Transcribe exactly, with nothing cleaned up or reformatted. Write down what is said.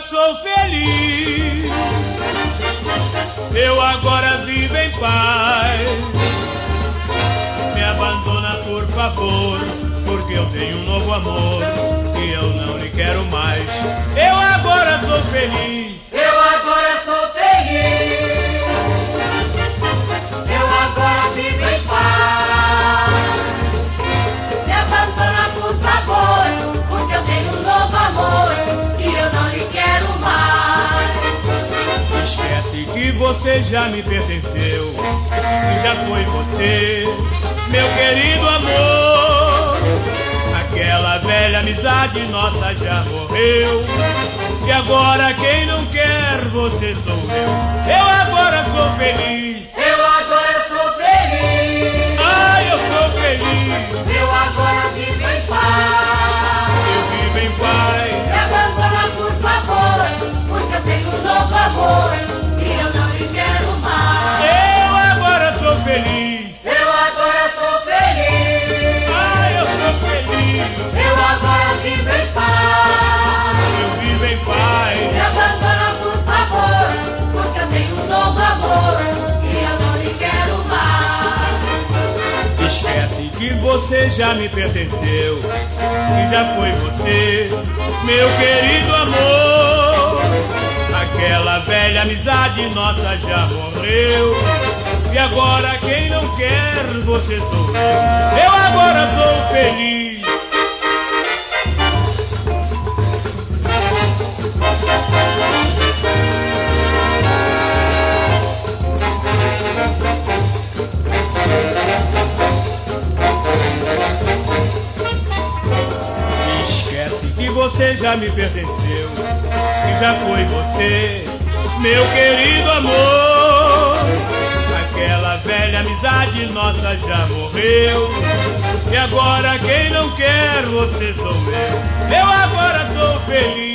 sou feliz, eu agora vivo em paz. Me abandona por favor, porque eu tenho um novo amor e eu não lhe quero mais. Eu agora sou feliz, eu agora sou feliz, eu agora vivo em paz. Me abandona por favor, porque eu tenho um novo amor e eu não lhe quero mais. Esquece que você já me pertenceu, que já foi você, meu querido amor. Aquela velha amizade nossa já morreu, e agora quem não quer você sou eu. Eu agora sou feliz, eu agora sou feliz, ai eu sou feliz, eu agora vivo em paz. eu vivo em paz. Me abandona por favor, porque eu tenho um novo amor e eu não lhe quero mais. Eu agora sou feliz, Eu agora sou feliz, ai eu sou feliz, eu agora vivo em paz. eu vivo em paz. Me abandona por favor, porque eu tenho um novo amor e eu não lhe quero mais. Esquece que você já me pertenceu, que já foi você, meu querido amor. Aquela velha amizade nossa já morreu, e agora quem não quer você sou eu. Eu agora sou feliz. Esquece que você já me pertenceu, que já foi você, meu querido amor. Aquela velha amizade nossa já morreu, e agora quem não quer você sou eu. Eu agora sou feliz.